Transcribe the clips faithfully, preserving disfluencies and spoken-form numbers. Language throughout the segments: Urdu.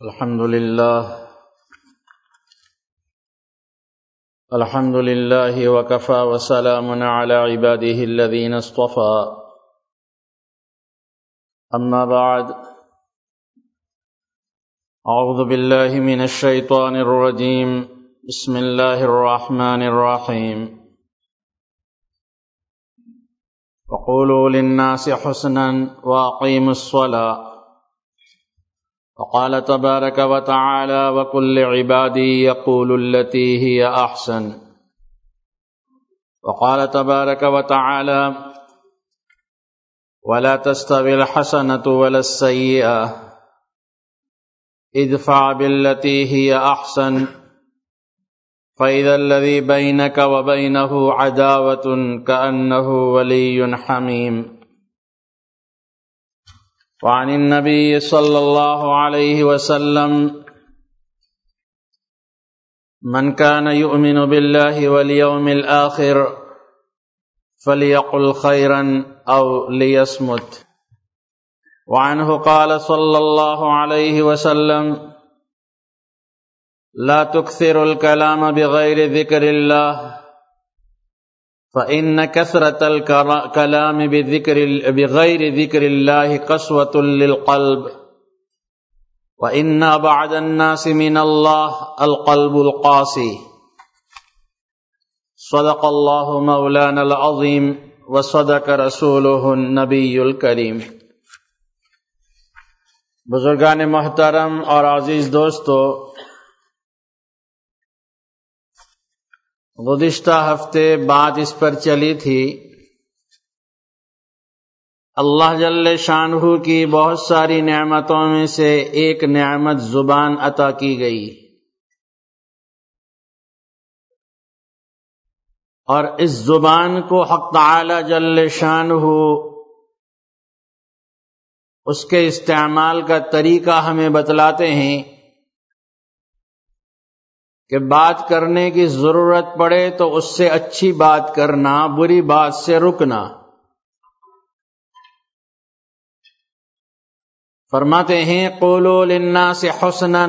الحمد لله الحمد لله وكفى وسلام على عباده الذين اصطفى أما بعد أعوذ بالله من الشيطان الرجيم بسم الله الرحمن الرحيم وقولوا للناس حسنا وأقيموا الصلاة وقال تبارك وتعالى وقل لعبادي يقولوا التي هي أحسن وقال تبارك وتعالى ولا تستوي الحسنة ولا السيئة ادفع بالتي هي أحسن فإذا الذي بينك وبينه عداوة كأنه ولي حميم وعن النبي صلى الله عليه وسلم من كان يؤمن بالله واليوم الآخر فليقل خيرا أو ليصمت. وعنه قال صلى الله عليه وسلم لا تكثر الكلام بغير ذكر الله فإن كثرة الكلام بذكر بغير ذكر الله قسوة للقلب وإن أبعد الناس من الله القلب القاسي. صدق الله مولانا العظيم وصدق رسوله النبي الكريم. بزرگان محترم اور عزیز دوستو، گزشتہ ہفتے بات اس پر چلی تھی اللہ جل شانہ کی بہت ساری نعمتوں میں سے ایک نعمت زبان عطا کی گئی، اور اس زبان کو حق تعالی جل شانہ اس کے استعمال کا طریقہ ہمیں بتلاتے ہیں کہ بات کرنے کی ضرورت پڑے تو اس سے اچھی بات کرنا، بری بات سے رکنا۔ فرماتے ہیں قولوا للناس حسنا،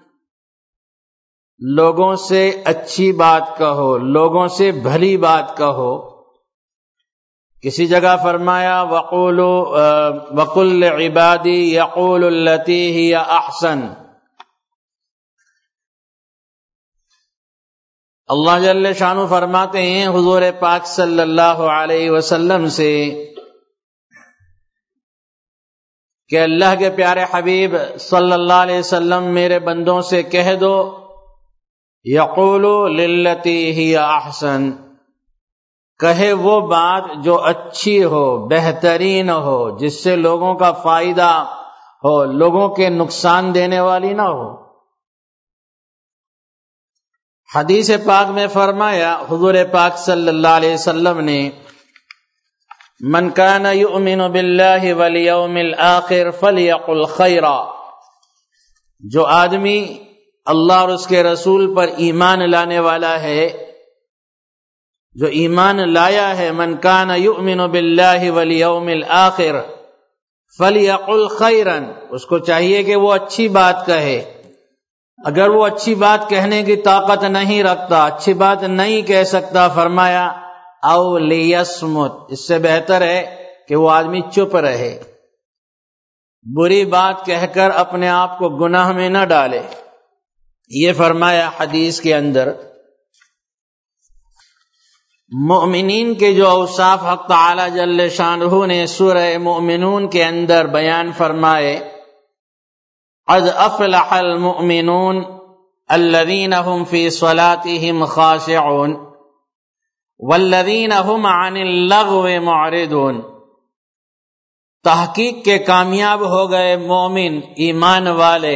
لوگوں سے اچھی بات کہو، لوگوں سے بھلی بات کہو۔ کسی جگہ فرمایا وقولوا وقل لعبادی یقولوا التی ہی احسن۔ اللہ جل شانہ فرماتے ہیں حضور پاک صلی اللہ علیہ وسلم سے کہ اللہ کے پیارے حبیب صلی اللہ علیہ وسلم میرے بندوں سے کہہ دو یقولوا للتی ہی احسن، کہے وہ بات جو اچھی ہو، بہترین ہو، جس سے لوگوں کا فائدہ ہو، لوگوں کے نقصان دینے والی نہ ہو۔ حدیث پاک میں فرمایا حضور پاک صلی اللہ علیہ وسلم نے من کان یؤمن باللہ والیوم الآخر فلیقل خیرا، جو آدمی اللہ اور اس کے رسول پر ایمان لانے والا ہے، جو ایمان لایا ہے، من کان یؤمن باللہ والیوم الآخر فلیقل خیرا، اس کو چاہیے کہ وہ اچھی بات کہے۔ اگر وہ اچھی بات کہنے کی طاقت نہیں رکھتا، اچھی بات نہیں کہہ سکتا، فرمایا او لیصمت، اس سے بہتر ہے کہ وہ آدمی چپ رہے، بری بات کہہ کر اپنے آپ کو گناہ میں نہ ڈالے۔ یہ فرمایا حدیث کے اندر۔ مومنین کے جو اوصاف حق تعالی جل شانہ نے سورہ مومنون کے اندر بیان فرمائے، قد افلح المؤمنون الذين هم في صلاتهم خاشعون والذين هم عن اللغو معرضون، تحقیق کے کامیاب ہو گئے مومن، ایمان والے،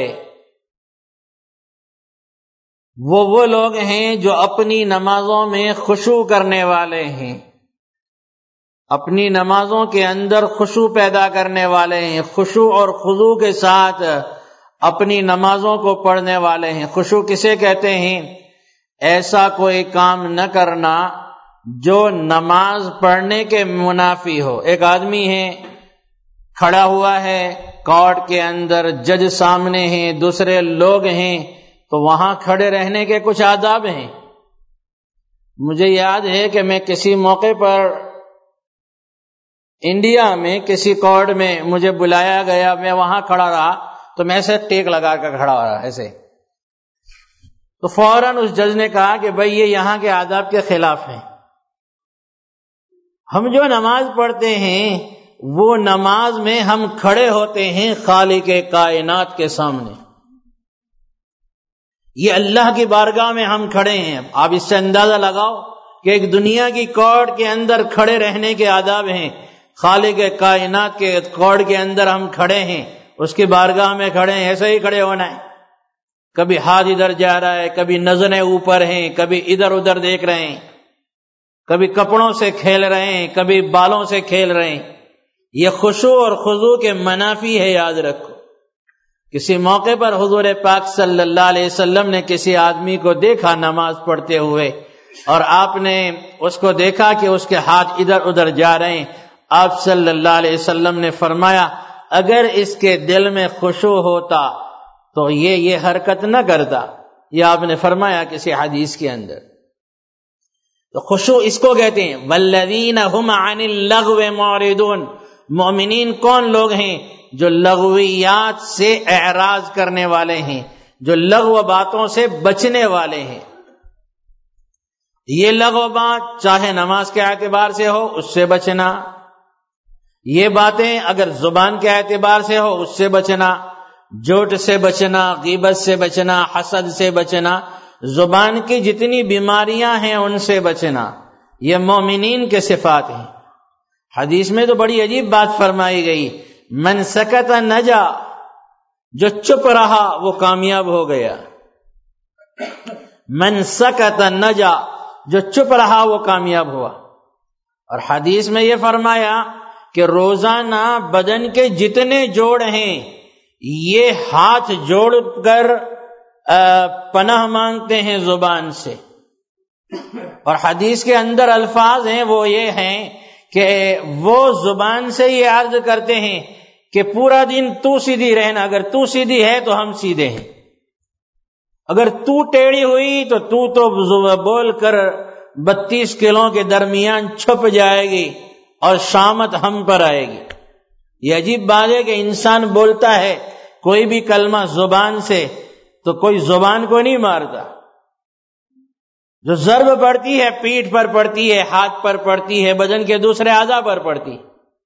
وہ وہ لوگ ہیں جو اپنی نمازوں میں خشوع کرنے والے ہیں، اپنی نمازوں کے اندر خشوع پیدا کرنے والے ہیں، خشوع اور خضوع کے ساتھ اپنی نمازوں کو پڑھنے والے ہیں۔ خشوع کسے کہتے ہیں؟ ایسا کوئی کام نہ کرنا جو نماز پڑھنے کے منافی ہو۔ ایک آدمی ہے کھڑا ہوا ہے کورٹ کے اندر، جج سامنے ہیں، دوسرے لوگ ہیں، تو وہاں کھڑے رہنے کے کچھ آداب ہیں۔ مجھے یاد ہے کہ میں کسی موقع پر انڈیا میں کسی کورٹ میں مجھے بلایا گیا، میں وہاں کھڑا رہا تو میں ایسے ٹیک لگا کر کھڑا ہو رہا ایسے، تو فوراً اس جج نے کہا کہ بھئی یہ یہاں کے آداب کے خلاف ہیں۔ ہم جو نماز پڑھتے ہیں وہ نماز میں ہم کھڑے ہوتے ہیں خالق کائنات کے سامنے، یہ اللہ کی بارگاہ میں ہم کھڑے ہیں۔ آپ اس سے اندازہ لگاؤ کہ ایک دنیا کی کورٹ کے اندر کھڑے رہنے کے آداب ہیں، خالق کائنات کے کورٹ کے اندر ہم کھڑے ہیں، اس کی بارگاہ میں کھڑے ہیں، ایسے ہی کھڑے ہونا ہے۔ کبھی ہاتھ ادھر جا رہا ہے، کبھی نظریں اوپر ہیں، کبھی ادھر ادھر دیکھ رہے ہیں، کبھی کپڑوں سے کھیل رہے ہیں، کبھی بالوں سے کھیل رہے ہیں۔ یہ خشوع اور خضوع کے منافی ہے، یاد رکھو۔ کسی موقع پر حضور پاک صلی اللہ علیہ وسلم نے کسی آدمی کو دیکھا نماز پڑھتے ہوئے، اور آپ نے اس کو دیکھا کہ اس کے ہاتھ ادھر ادھر جا رہے ہیں۔ آپ صلی اللہ علیہ وسلم نے فرمایا اگر اس کے دل میں خشوع ہوتا تو یہ یہ حرکت نہ کرتا۔ یہ آپ نے فرمایا کسی حدیث کے اندر۔ تو خشوع اس کو کہتے ہیں۔ والذین هم عن اللغو معرضون، مومنین کون لوگ ہیں؟ جو لغویات سے اعراض کرنے والے ہیں، جو لغو باتوں سے بچنے والے ہیں۔ یہ لغو بات چاہے نماز کے اعتبار سے ہو اس سے بچنا، یہ باتیں اگر زبان کے اعتبار سے ہو اس سے بچنا، جھوٹ سے بچنا، غیبت سے بچنا، حسد سے بچنا، زبان کی جتنی بیماریاں ہیں ان سے بچنا، یہ مومنین کے صفات ہیں۔ حدیث میں تو بڑی عجیب بات فرمائی گئی، من سکت نجا، جو چپ رہا وہ کامیاب ہو گیا۔ من سکت نجا، جو چپ رہا وہ کامیاب ہوا۔ اور حدیث میں یہ فرمایا کہ روزانہ بدن کے جتنے جوڑ ہیں یہ ہاتھ جوڑ کر پناہ مانگتے ہیں زبان سے، اور حدیث کے اندر الفاظ ہیں وہ یہ ہیں کہ وہ زبان سے یہ عرض کرتے ہیں کہ پورا دن تو سیدھی رہنا، اگر تو سیدھی ہے تو ہم سیدھے ہیں، اگر تو ٹیڑھی ہوئی تو تو تو بول کر بتیس کلوں کے درمیان چھپ جائے گی اور شامت ہم پر آئے گی۔ یہ عجیب بات ہے کہ انسان بولتا ہے کوئی بھی کلمہ زبان سے تو کوئی زبان کو نہیں مارتا، جو ضرب پڑتی ہے پیٹھ پر پڑتی ہے، ہاتھ پر پڑتی ہے، بدن کے دوسرے اعضاء پر پڑتی۔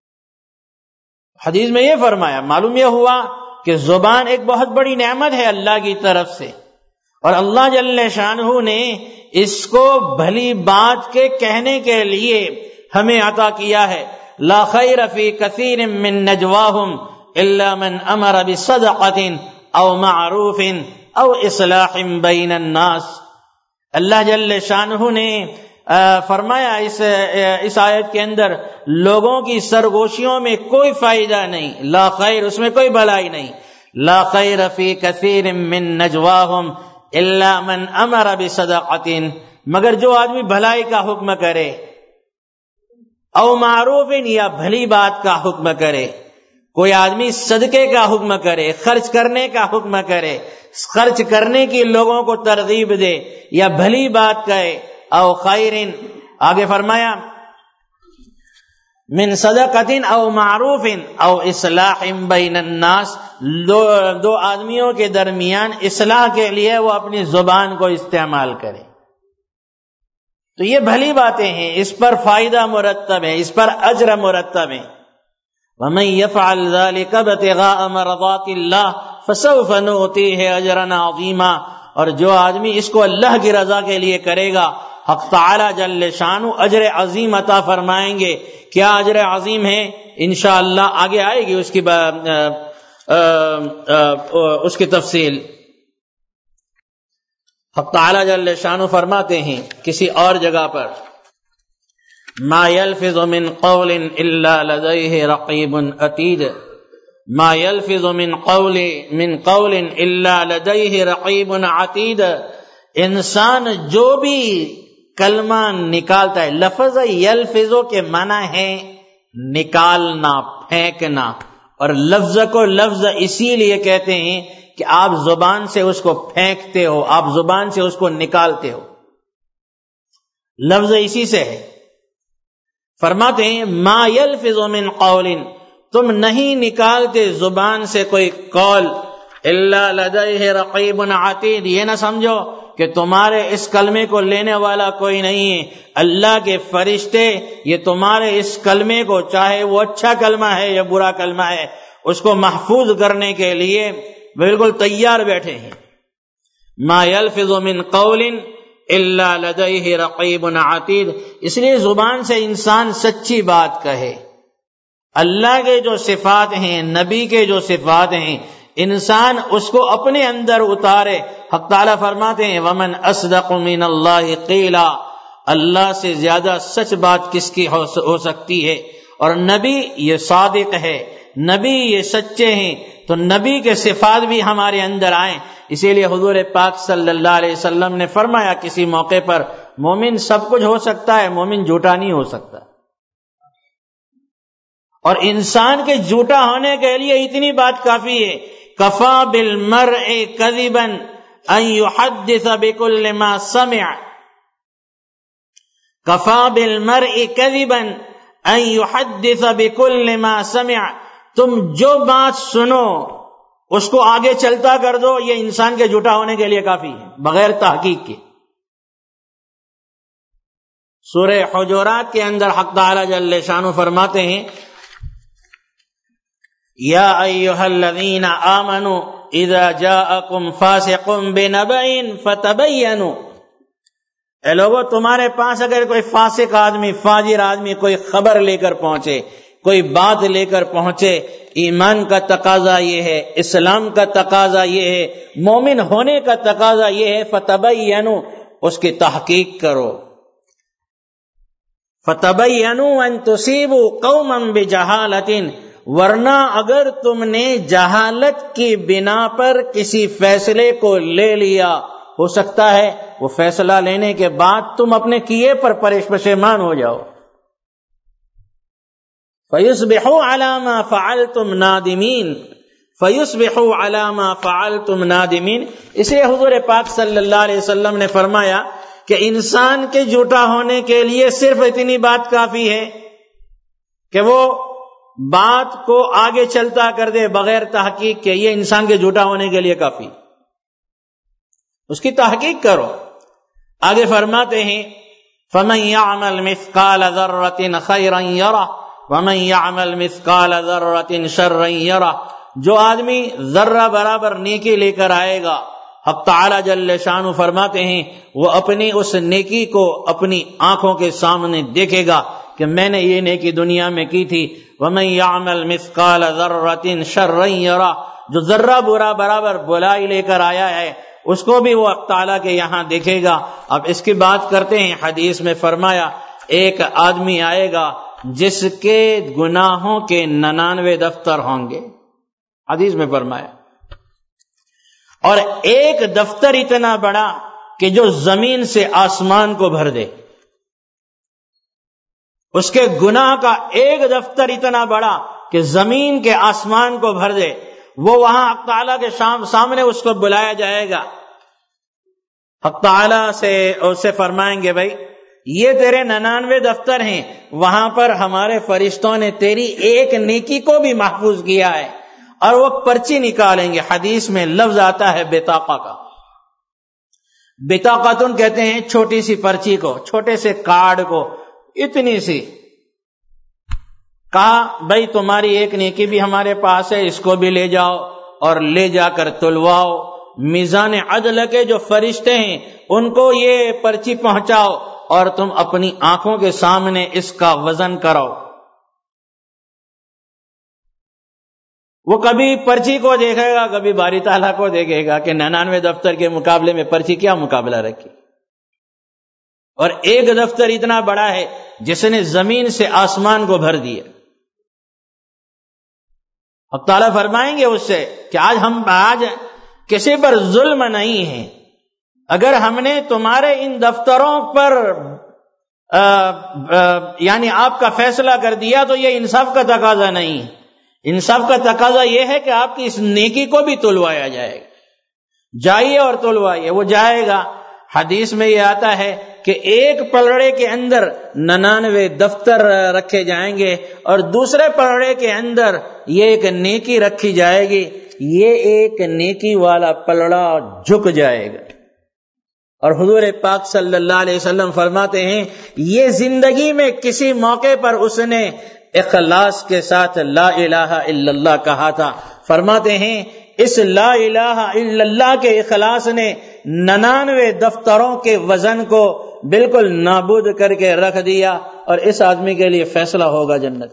حدیث میں یہ فرمایا، معلوم یہ ہوا کہ زبان ایک بہت بڑی نعمت ہے اللہ کی طرف سے، اور اللہ جل شانہ نے اس کو بھلی بات کے کہنے کے لیے ہمیں عطا کیا ہے۔ لا خیر فی کثیر من نجواہم الا من امر بصدقۃ او معروف او اصلاح بین الناس۔ اللہ جل شانہ نے فرمایا اس اس آیت کے اندر لوگوں کی سرگوشیوں میں کوئی فائدہ نہیں، لا خیر، اس میں کوئی بھلائی نہیں۔ لا خیر فی کثیر من نجواہم الا من امر بصدقۃ، مگر جو آدمی بھلائی کا حکم کرے، او معروف، یا بھلی بات کا حکم کرے، کوئی آدمی صدقے کا حکم کرے، خرچ کرنے کا حکم کرے، خرچ کرنے کی لوگوں کو ترغیب دے یا بھلی بات کہے، او خیرن، آگے فرمایا من صدقۃ او معروف او اصلاح بین الناس، دو, دو آدمیوں کے درمیان اصلاح کے لیے وہ اپنی زبان کو استعمال کرے۔ تو یہ بھلی باتیں ہیں، اس پر فائدہ مرتب ہے، اس پر اجر مرتب ہے۔ وَمَن يَفْعَلْ ذَلِكَ ابْتِغَاءَ مَرْضَاتِ اللَّهِ فَسَوْفَ نُؤْتِيهِ أَجْرًا عَظِيمًا، اور جو آدمی اس کو اللہ کی رضا کے لیے کرے گا حق تعالی جل شانہ اجر عظیم عطا فرمائیں گے۔ کیا اجر عظیم ہے؟ انشاءاللہ آگے آئے گی اس کی با آ آ آ اس کی تفصیل۔ حق تعالی جل شانہ فرماتے ہیں کسی اور جگہ پر، ما يلفظ من قول الا لديه رقيب عتيد، ما يلفظ من قول من قول الا لديه رقيب عتيد، انسان جو بھی کلمہ نکالتا ہے، لفظ یلفظ کے معنی ہے نکالنا، پھینکنا، اور لفظ کو لفظ اسی لیے کہتے ہیں کہ آپ زبان سے اس کو پھینکتے ہو، آپ زبان سے اس کو نکالتے ہو، لفظ اسی سے ہے۔ فرماتے ہیں ما یلفظ من قول، تم نہیں نکالتے زبان سے کوئی قول، الا لدیہ رقیب عتید، یہ نہ سمجھو کہ تمہارے اس کلمے کو لینے والا کوئی نہیں ہے، اللہ کے فرشتے یہ تمہارے اس کلمے کو، چاہے وہ اچھا کلمہ ہے یا برا کلمہ ہے، اس کو محفوظ کرنے کے لیے بالکل تیار بیٹھے ہیں۔ ما یلفظ من قول الا لدیہ رقیب عتید، اس لیے زبان سے انسان سچی بات کہے۔ اللہ کے جو صفات ہیں، نبی کے جو صفات ہیں، انسان اس کو اپنے اندر اتارے۔ حق تعالیٰ فرماتے ہیں ومن اصدق من اللہ قیلا، اللہ سے زیادہ سچ بات کس کی ہو سکتی ہے، اور نبی یہ صادق ہے، نبی یہ سچے ہیں، تو نبی کے صفات بھی ہمارے اندر آئیں۔ اسی لیے حضور پاک صلی اللہ علیہ وسلم نے فرمایا کسی موقع پر مومن سب کچھ ہو سکتا ہے، مومن جھوٹا نہیں ہو سکتا۔ اور انسان کے جھوٹا ہونے کے لیے اتنی بات کافی ہے، کفا بالمرء کذبا ان یحدث بکل ما سمع، کفا بالمرء کذبا ان یحدث بکل ما سمع، تم جو بات سنو اس کو آگے چلتا کر دو، یہ انسان کے جھوٹا ہونے کے لیے کافی ہے بغیر تحقیق کے۔ سورہ حجرات کے اندر حق تعالی جل شانہ فرماتے ہیں یا ایھا الذین آمنوا اذا جاءکم فاسق بنبأ فتبینوا، اے لوگو تمہارے پاس اگر کوئی فاسق آدمی، فاجر آدمی کوئی خبر لے کر پہنچے، کوئی بات لے کر پہنچے، ایمان کا تقاضا یہ ہے، اسلام کا تقاضا یہ ہے، مومن ہونے کا تقاضا یہ ہے، فتبینوا، اس کی تحقیق کرو۔ فتبینوا ان تصیبوا قوما بجہالۃ، ورنہ اگر تم نے جہالت کی بنا پر کسی فیصلے کو لے لیا، ہو سکتا ہے وہ فیصلہ لینے کے بعد تم اپنے کیے پر پشیمان ہو جاؤ۔ فَيُصْبِحُوا عَلَى مَا فَعَلْتُمْ نَادِمِينَ، فَيُصْبِحُوا عَلَى مَا فَعَلْتُمْ نَادِمِينَ، اس لیے حضور پاک صلی اللہ علیہ وسلم نے فرمایا کہ انسان کے جھوٹا ہونے کے لیے صرف اتنی بات کافی ہے کہ وہ بات کو آگے چلتا کر دے بغیر تحقیق کے، یہ انسان کے جھوٹا ہونے کے لیے کافی، اس کی تحقیق کرو۔ آگے فرماتے ہیں فَمَن يَعْمَلْ مِثْقَالَ ذَرَّةٍ خَيْرًا يَرَهُ وَمَن يَعْمَلْ مِثْقَالَ ذَرَّةٍ شَرًّا يَرَهُ، جو آدمی ذرہ برابر نیکی لے کر آئے گا، حق تعالی جل شانہ فرماتے ہیں وہ اپنی اس نیکی کو اپنی آنکھوں کے سامنے دیکھے گا کہ میں نے یہ نیکی دنیا میں کی تھی۔ وَمَن يَعْمَلْ مِثْقَالَ ذَرَّةٍ شَرًّا يَرَهُ، جو ذرہ برا برابر بلائی لے کر آیا ہے اس کو بھی وہ حق تعالیٰ کے یہاں دیکھے گا۔ اب اس کی بات کرتے ہیں، حدیث میں فرمایا ایک آدمی آئے گا جس کے گناہوں کے ننانوے دفتر ہوں گے، حدیث میں فرمایا، اور ایک دفتر اتنا بڑا کہ جو زمین سے آسمان کو بھر دے، اس کے گناہ کا ایک دفتر اتنا بڑا کہ زمین کے آسمان کو بھر دے، وہ وہاں حق تعالیٰ کے سامنے اس کو بلایا جائے گا۔ حق تعالیٰ سے اسے فرمائیں گے بھائی یہ تیرے ننانوے دفتر ہیں، وہاں پر ہمارے فرشتوں نے تیری ایک نیکی کو بھی محفوظ کیا ہے، اور وہ پرچی نکالیں گے۔ حدیث میں لفظ آتا ہے بطاقہ کا، بطاقتن کہتے ہیں چھوٹی سی پرچی کو، چھوٹے سے کارڈ کو، اتنی سی، کہا بھائی تمہاری ایک نیکی بھی ہمارے پاس ہے، اس کو بھی لے جاؤ اور لے جا کر تلواؤ، میزان عدل کے جو فرشتے ہیں ان کو یہ پرچی پہنچاؤ اور تم اپنی آنکھوں کے سامنے اس کا وزن کرو۔ وہ کبھی پرچی کو دیکھے گا، کبھی باری تعالیٰ کو دیکھے گا کہ ننانوے دفتر کے مقابلے میں پرچی کیا مقابلہ رکھی، اور ایک دفتر اتنا بڑا ہے جس نے زمین سے آسمان کو بھر دیا۔ اب تعالیٰ فرمائیں گے اس سے کہ آج ہم آج کسی پر ظلم نہیں ہے، اگر ہم نے تمہارے ان دفتروں پر آ, آ, یعنی آپ کا فیصلہ کر دیا تو یہ انصاف کا تقاضا نہیں ہے، ان سب کا تقاضا یہ ہے کہ آپ کی اس نیکی کو بھی تلوایا جائے گا. جائیے اور تلوائیے. وہ جائے گا. حدیث میں یہ آتا ہے کہ ایک پلڑے کے اندر ننانوے دفتر رکھے جائیں گے اور دوسرے پلڑے کے اندر یہ ایک نیکی رکھی جائے گی. یہ ایک نیکی والا پلڑا جھک جائے گا. اور حضور پاک صلی اللہ علیہ وسلم فرماتے ہیں یہ زندگی میں کسی موقع پر اس نے اخلاص کے ساتھ لا الہ الا اللہ کہا تھا. فرماتے ہیں اس لا الہ الا اللہ کے اخلاص نے ننانوے دفتروں کے وزن کو بالکل نابود کر کے رکھ دیا اور اس آدمی کے لیے فیصلہ ہوگا جنت.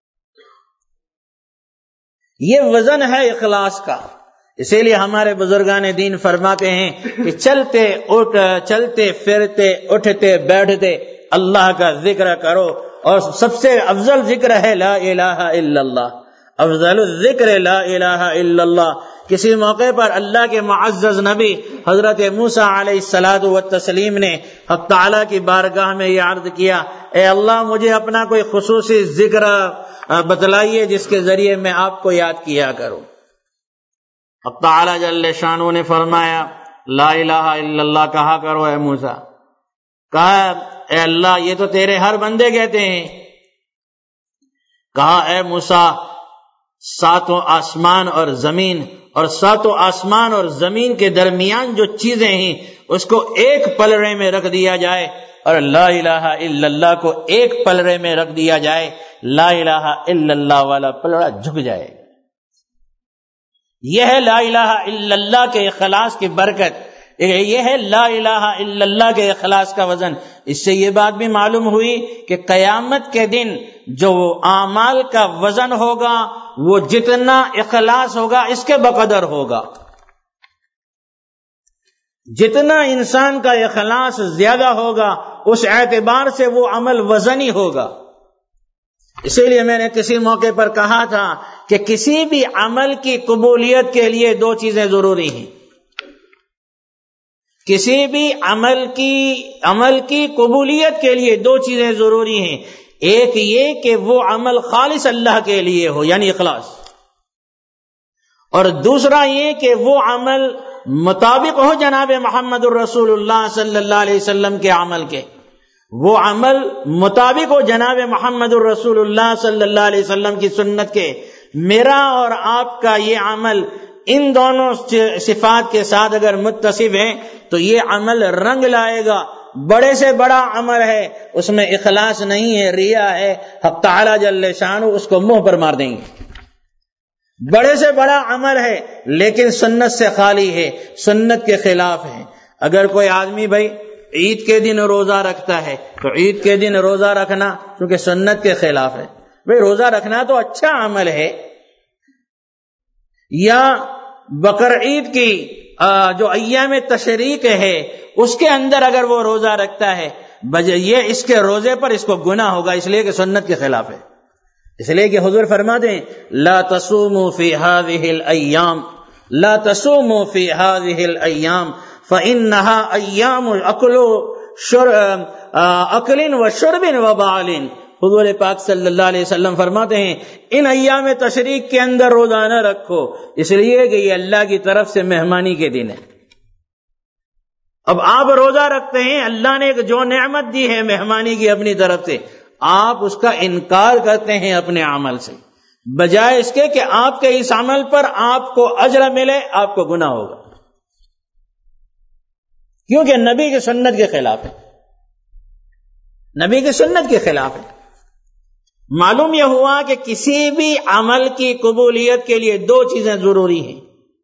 یہ وزن ہے اخلاص کا. اسی لیے ہمارے بزرگان دین فرماتے ہیں کہ چلتے اٹھ چلتے پھرتے اٹھتے بیٹھتے اللہ کا ذکر کرو اور سب سے افضل ذکر ہے لا الہ الا اللہ. افضل الذکر لا الہ الا اللہ. کسی موقع پر اللہ کے معزز نبی حضرت موسیٰ علیہ الصلاۃ والتسلیم نے حق تعالیٰ کی بارگاہ میں یہ عرض کیا اے اللہ مجھے اپنا کوئی خصوصی ذکر بتلائیے جس کے ذریعے میں آپ کو یاد کیا کروں. حق تعالیٰ جل شانہ نے فرمایا لا الہ الا اللہ کہا کرو اے موسیٰ. کہا اے اللہ یہ تو تیرے ہر بندے کہتے ہیں. کہا اے موسیٰ ساتوں آسمان اور زمین اور ساتوں آسمان اور زمین کے درمیان جو چیزیں ہیں اس کو ایک پلڑے میں رکھ دیا جائے اور لا الہ الا اللہ کو ایک پلڑے میں رکھ دیا جائے. لا الہ الا اللہ والا پلڑا جھک جائے. یہ ہے لا الہ الا اللہ کے اخلاص کی برکت. یہ ہے لا الہ الا اللہ کے اخلاص کا وزن. اس سے یہ بات بھی معلوم ہوئی کہ قیامت کے دن جو اعمال کا وزن ہوگا وہ جتنا اخلاص ہوگا اس کے بقدر ہوگا. جتنا انسان کا اخلاص زیادہ ہوگا اس اعتبار سے وہ عمل وزنی ہوگا. اسی لیے میں نے کسی موقع پر کہا تھا کہ کسی بھی عمل کی قبولیت کے لیے دو چیزیں ضروری ہیں. کسی بھی عمل کی عمل کی قبولیت کے لیے دو چیزیں ضروری ہیں. ایک یہ کہ وہ عمل خالص اللہ کے لیے ہو یعنی اخلاص, اور دوسرا یہ کہ وہ عمل مطابق ہو جناب محمد الرسول اللہ صلی اللہ علیہ وسلم کے عمل کے. وہ عمل مطابق ہو جناب محمد الرسول اللہ صلی اللہ علیہ وسلم کی سنت کے. میرا اور آپ کا یہ عمل ان دونوں صفات کے ساتھ اگر متصف ہے تو یہ عمل رنگ لائے گا. بڑے سے بڑا عمل ہے اس میں اخلاص نہیں ہے, ریا ہے, حق تعالی جل شانہ اس کو منہ پر مار دیں گے. بڑے سے بڑا عمل ہے لیکن سنت سے خالی ہے, سنت کے خلاف ہے. اگر کوئی آدمی بھائی عید کے دن روزہ رکھتا ہے تو عید کے دن روزہ رکھنا کیونکہ سنت کے خلاف ہے. بھائی روزہ رکھنا تو اچھا عمل ہے. یا بقرعید کی جو ایام تشریق ہے اس کے اندر اگر وہ روزہ رکھتا ہے یہ اس کے روزے پر اس کو گناہ ہوگا, اس لیے کہ سنت کے خلاف ہے. اس لیے کہ حضور فرماتے ہیں لا تصوموا فی هذه الايام لا تصوموا فی هذه الايام فانها ایام اکل اکل وشرب وبال. حضور پاک صلی اللہ علیہ وسلم فرماتے ہیں ان ایام تشریق کے اندر روزہ نہ رکھو اس لیے کہ یہ اللہ کی طرف سے مہمانی کے دن ہے. اب آپ روزہ رکھتے ہیں, اللہ نے جو نعمت دی ہے مہمانی کی اپنی طرف سے, آپ اس کا انکار کرتے ہیں اپنے عمل سے, بجائے اس کے کہ آپ کے اس عمل پر آپ کو اجر ملے آپ کو گناہ ہوگا, کیونکہ نبی کی سنت کے خلاف ہے. نبی کی سنت کے خلاف ہے. معلوم یہ ہوا کہ کسی بھی عمل کی قبولیت کے لیے دو چیزیں ضروری ہیں,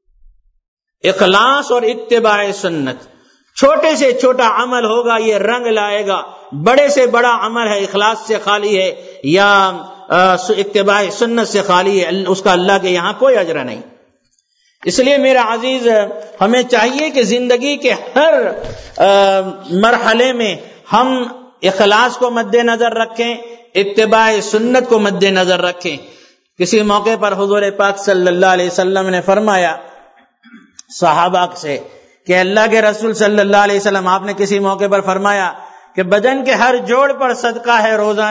اخلاص اور اتباع سنت. چھوٹے سے چھوٹا عمل ہوگا یہ رنگ لائے گا, بڑے سے بڑا عمل ہے اخلاص سے خالی ہے یا اتباع سنت سے خالی ہے, اس کا اللہ کے یہاں کوئی اجر نہیں. اس لیے میرا عزیز ہمیں چاہیے کہ زندگی کے ہر مرحلے میں ہم اخلاص کو مد نظر رکھیں, اتباع سنت کو مد نظر رکھیں. کسی موقع پر حضور پاک صلی اللہ علیہ وسلم نے فرمایا صحابہ سے کہ اللہ کے رسول صلی اللہ علیہ وسلم, آپ نے کسی موقع پر فرمایا کہ بدن کے ہر جوڑ پر صدقہ ہے روزانہ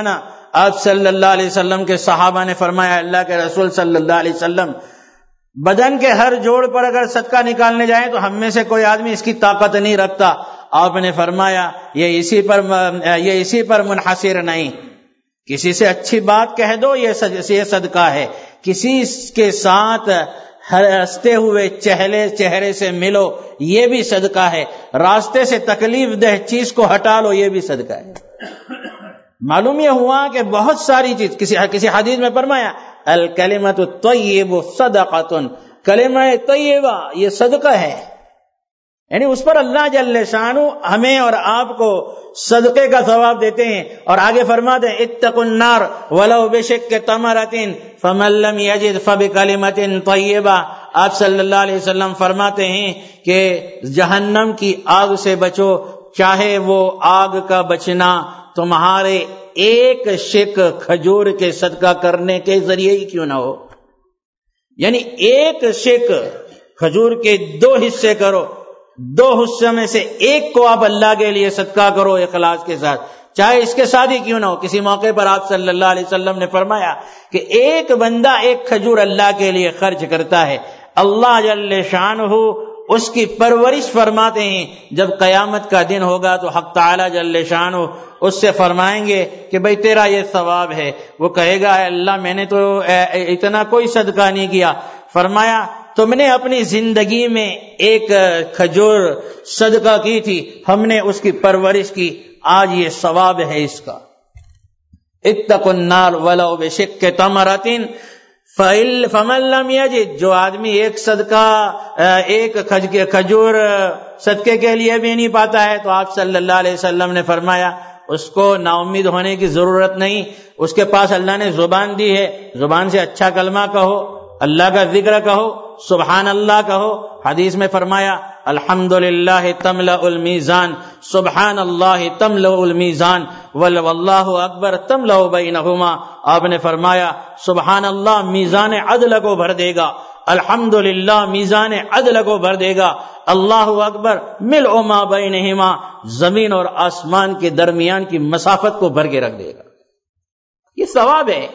آپ صلی اللہ علیہ وسلم کے صحابہ نے فرمایا اللہ کے رسول صلی اللہ علیہ وسلم بدن کے ہر جوڑ پر اگر صدقہ نکالنے جائیں تو ہم میں سے کوئی آدمی اس کی طاقت نہیں رکھتا. آپ نے فرمایا یہ اسی پر یہ اسی پر منحصر نہیں، کسی سے اچھی بات کہہ دو یہ صدقہ ہے، کسی کے ساتھ ہنستے ہوئے چہرے چہرے سے ملو یہ بھی صدقہ ہے، راستے سے تکلیف دہ چیز کو ہٹا لو یہ بھی صدقہ ہے. معلوم یہ ہوا کہ بہت ساری چیز، کسی کسی حدیث میں فرمایا الکلمۃ الطیب صدقۃ، کلمہ طیبہ یہ صدقہ ہے، یعنی اس پر اللہ جل شانہ ہمیں اور آپ کو صدقے کا ثواب دیتے ہیں. اور آگے فرماتے ہیں اتقوا النار ولو بشق تمرۃ فمن لم یجد فبکلمۃ طیبہ. آپ صلی اللہ علیہ وسلم فرماتے ہیں کہ جہنم کی آگ سے بچو، چاہے وہ آگ کا بچنا تمہارے ایک شق کھجور کے صدقہ کرنے کے ذریعے ہی کیوں نہ ہو. یعنی ایک شق کھجور کے دو حصے کرو، دو حصے میں سے ایک کو آپ اللہ کے لیے صدقہ کرو اخلاص کے ساتھ، چاہے اس کے ساتھ ہی کیوں نہ ہو. کسی موقع پر آپ صلی اللہ علیہ وسلم نے فرمایا کہ ایک بندہ ایک کھجور اللہ کے لیے خرچ کرتا ہے، اللہ جل شانہ اس کی پرورش فرماتے ہیں. جب قیامت کا دن ہوگا تو حق تعالی جل شانہ اس سے فرمائیں گے کہ بھئی تیرا یہ ثواب ہے. وہ کہے گا اے اللہ میں نے تو اتنا کوئی صدقہ نہیں کیا. فرمایا تم نے اپنی زندگی میں ایک کھجور صدقہ کی تھی، ہم نے اس کی پرورش کی، آج یہ ثواب ہے اس کا. اتقوا النار ولو بشق تمرۃ فمن لم یجد، جو آدمی ایک صدقہ ایک کھجور صدقے کے لیے بھی نہیں پاتا ہے تو آپ صلی اللہ علیہ وسلم نے فرمایا اس کو نا امید ہونے کی ضرورت نہیں. اس کے پاس اللہ نے زبان دی ہے، زبان سے اچھا کلمہ کہو، اللہ کا ذکر کہو، سبحان اللہ کہو. حدیث میں فرمایا الحمدللہ تملأ المیزان، سبحان اللہ تملأ المیزان، واللہ اکبر تملأ بینہما. آپ نے فرمایا سبحان اللہ میزان عدل کو بھر دے گا، الحمدللہ میزان عدل کو بھر دے گا، اللہ اکبر ملء ما بینہما، زمین اور آسمان کے درمیان کی مسافت کو بھر کے رکھ دے گا. یہ ثواب ہے،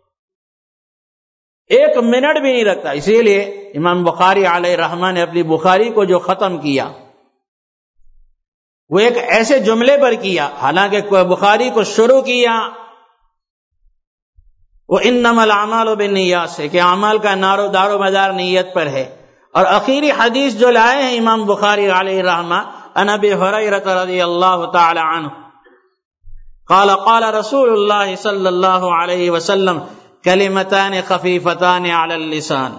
ایک منٹ بھی نہیں رکھتا. اسی لیے امام بخاری علیہ رحمہ نے اپنی بخاری کو جو ختم کیا وہ ایک ایسے جملے پر کیا، حالانکہ بخاری کو شروع کیا وہ انما الاعمال بالنیات سے، کہ اعمال کا نارو دار و مدار نیت پر ہے. اور آخری حدیث جو لائے ہیں امام بخاری علیہ رحمہ عن ابی ہریرہ رضی اللہ تعالی عنہ قال قال رسول اللہ صلی اللہ علیہ وسلم کلمتان خفیفتان علی اللسان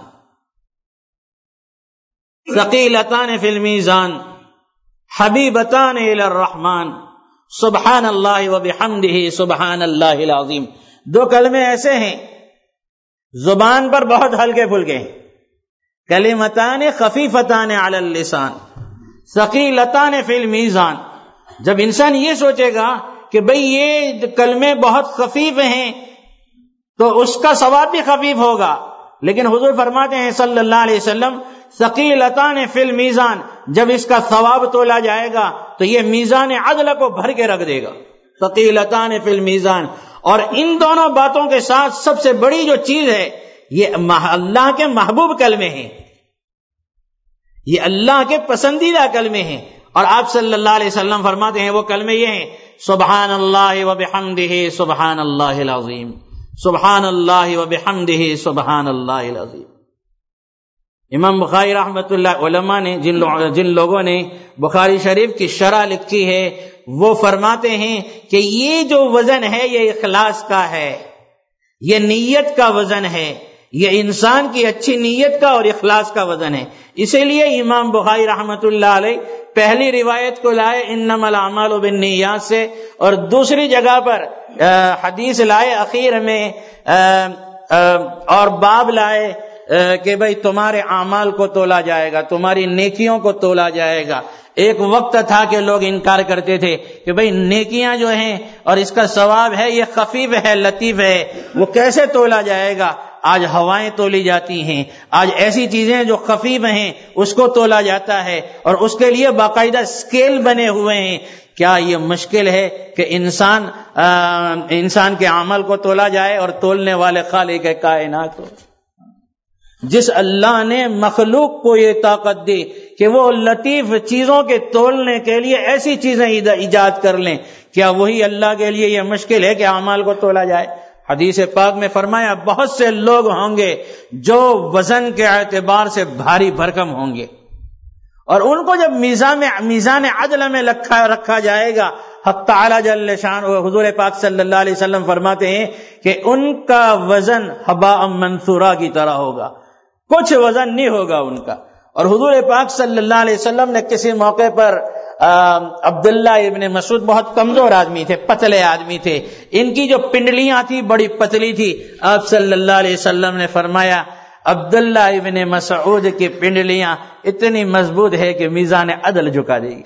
ثقیلتان فی المیزان حبیبتان الی الرحمن سبحان اللہ وبحمدہ سبحان اللہ العظیم. دو کلمے ایسے ہیں زبان پر بہت ہلکے پھلکے ہیں، کلمتان خفیفتان علی اللسان ثقیلتان فی المیزان. جب انسان یہ سوچے گا کہ بھئی یہ کلمے بہت خفیف ہیں تو اس کا ثواب بھی خفیف ہوگا، لیکن حضور فرماتے ہیں صلی اللہ علیہ وسلم ثقیلتان فی المیزان، جب اس کا ثواب تولا جائے گا تو یہ میزان عدل کو بھر کے رکھ دے گا. ثقیلتان فی المیزان. اور ان دونوں باتوں کے ساتھ سب سے بڑی جو چیز ہے یہ اللہ کے محبوب کلمے ہیں، یہ اللہ کے پسندیدہ کلمے ہیں. اور آپ صلی اللہ علیہ وسلم فرماتے ہیں وہ کلمے یہ ہیں سبحان اللہ وبحمدہ سبحان اللہ العظیم، سبحان اللہ وبحمدہ سبحان اللہ العظیم. امام بخاری رحمۃ اللہ، علماء نے جن جن لوگوں نے بخاری شریف کی شرح لکھی ہے وہ فرماتے ہیں کہ یہ جو وزن ہے یہ اخلاص کا ہے، یہ نیت کا وزن ہے، یہ انسان کی اچھی نیت کا اور اخلاص کا وزن ہے. اسی لیے امام بخاری رحمۃ اللہ علیہ پہلی روایت کو لائے انما الاعمال بالنیات سے، اور دوسری جگہ پر حدیث لائے اخیر میں اور باب لائے کہ بھئی تمہارے اعمال کو تولا جائے گا، تمہاری نیکیوں کو تولا جائے گا. ایک وقت تھا کہ لوگ انکار کرتے تھے کہ بھئی نیکیاں جو ہیں اور اس کا ثواب ہے یہ خفیف ہے، لطیف ہے، وہ کیسے تولا جائے گا. آج ہوائیں تولی جاتی ہیں، آج ایسی چیزیں جو خفیف ہیں اس کو تولا جاتا ہے، اور اس کے لیے باقاعدہ اسکیل بنے ہوئے ہیں۔ کیا یہ مشکل ہے کہ انسان انسان کے عمل کو تولا جائے اور تولنے والے خالق کائنات ہو؟ جس اللہ نے مخلوق کو یہ طاقت دی کہ وہ لطیف چیزوں کے تولنے کے لیے ایسی چیزیں ایجاد کر لیں، کیا وہی اللہ کے لیے یہ مشکل ہے کہ اعمال کو تولا جائے؟ حدیث پاک میں فرمایا بہت سے لوگ ہوں گے جو وزن کے اعتبار سے بھاری بھرکم ہوں گے، اور ان کو جب میزان میں میزان عدل میں رکھا رکھا جائے گا، حق تعالی جل شانہ حضور پاک صلی اللہ علیہ وسلم فرماتے ہیں کہ ان کا وزن حباء منثورا کی طرح ہوگا، کچھ وزن نہیں ہوگا ان کا۔ اور حضور پاک صلی اللہ علیہ وسلم نے کسی موقع پر عبداللہ ابن مسعود بہت کمزور آدمی تھے، پتلے آدمی تھے، ان کی جو پنڈلیاں تھی بڑی پتلی تھی، آپ صلی اللہ علیہ وسلم نے فرمایا عبداللہ ابن مسعود کی پنڈلیاں اتنی مضبوط ہے کہ میزان عدل جھکا دے گی۔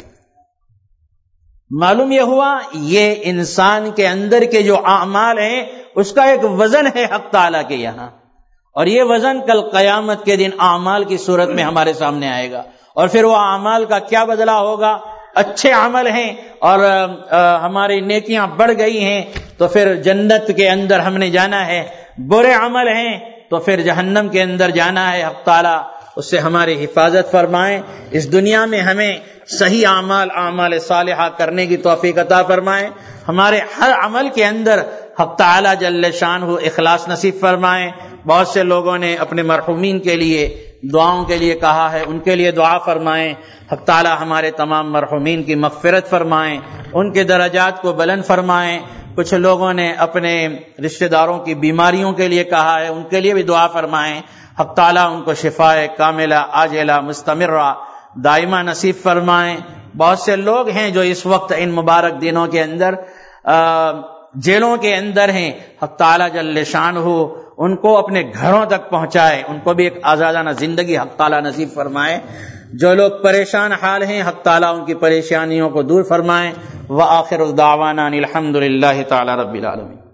معلوم یہ ہوا یہ انسان کے اندر کے جو اعمال ہیں اس کا ایک وزن ہے حق تعالیٰ کے یہاں، اور یہ وزن کل قیامت کے دن اعمال کی صورت میں ہمارے سامنے آئے گا، اور پھر وہ اعمال کا کیا بدلہ ہوگا؟ اچھے عمل ہیں اور ہماری نیکیاں بڑھ گئی ہیں تو پھر جنت کے اندر ہم نے جانا ہے، برے عمل ہیں تو پھر جہنم کے اندر جانا ہے۔ حق تعالیٰ اس سے ہماری حفاظت فرمائیں، اس دنیا میں ہمیں صحیح اعمال اعمال صالحہ کرنے کی توفیق عطا فرمائیں، ہمارے ہر عمل کے اندر حق تعالیٰ جل شانہ اخلاص نصیب فرمائیں۔ بہت سے لوگوں نے اپنے مرحومین کے لیے دعاؤں کے لیے کہا ہے، ان کے لیے دعا فرمائیں، حق تعالیٰ ہمارے تمام مرحومین کی مغفرت فرمائیں، ان کے درجات کو بلند فرمائیں۔ کچھ لوگوں نے اپنے رشتہ داروں کی بیماریوں کے لیے کہا ہے، ان کے لیے بھی دعا فرمائیں، حق تعالیٰ ان کو شفائے کاملہ عاجلہ مستمرہ دائمہ نصیب فرمائیں۔ بہت سے لوگ ہیں جو اس وقت ان مبارک دنوں کے اندر جیلوں کے اندر ہیں، حق تعالیٰ جل شانہ ان کو اپنے گھروں تک پہنچائے، ان کو بھی ایک آزادانہ زندگی حق تعالیٰ نصیب فرمائے۔ جو لوگ پریشان حال ہیں حق تعالیٰ ان کی پریشانیوں کو دور فرمائیں۔ وآخر دعوانا الحمد للہ تعالی رب العالمین۔